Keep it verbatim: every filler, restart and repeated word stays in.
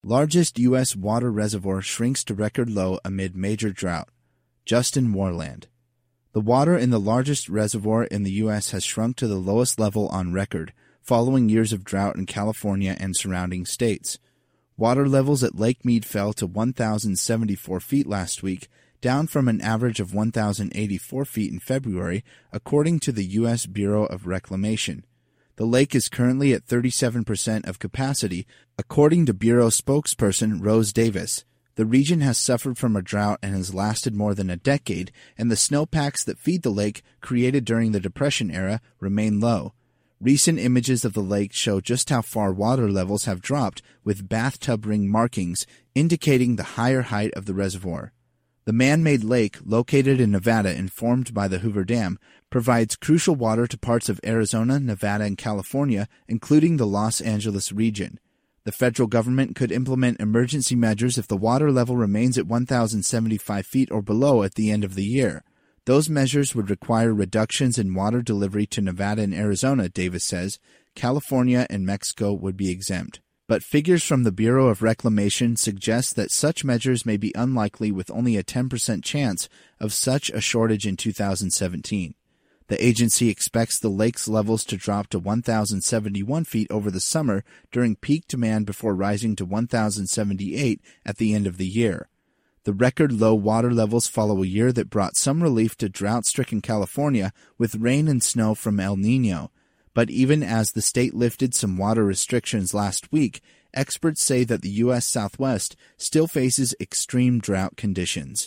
Largest U S water reservoir shrinks to record low amid major drought. Justin Warland. The water in the largest reservoir in the U S has shrunk to the lowest level on record, following years of drought in California and surrounding states. Water levels at Lake Mead fell to one thousand seventy-four feet last week, down from an average of one thousand eighty-four feet in February, according to the U S Bureau of Reclamation. The lake is currently at thirty-seven percent of capacity, according to Bureau spokesperson Rose Davis. The region has suffered from a drought and has lasted more than a decade, and the snowpacks that feed the lake, created during the Depression era, remain low. Recent images of the lake show just how far water levels have dropped, with bathtub ring markings indicating the higher height of the reservoir. The man-made lake, located in Nevada and formed by the Hoover Dam, provides crucial water to parts of Arizona, Nevada, and California, including the Los Angeles region. The federal government could implement emergency measures if the water level remains at one thousand seventy-five feet or below at the end of the year. Those measures would require reductions in water delivery to Nevada and Arizona, Davis says. California and Mexico would be exempt. But figures from the Bureau of Reclamation suggest that such measures may be unlikely, with only a ten percent chance of such a shortage in two thousand seventeen. The agency expects the lake's levels to drop to one thousand seventy-one feet over the summer during peak demand before rising to one thousand seventy-eight at the end of the year. The record low water levels follow a year that brought some relief to drought-stricken California with rain and snow from El Niño. But even as the state lifted some water restrictions last week, experts say that the U S Southwest still faces extreme drought conditions.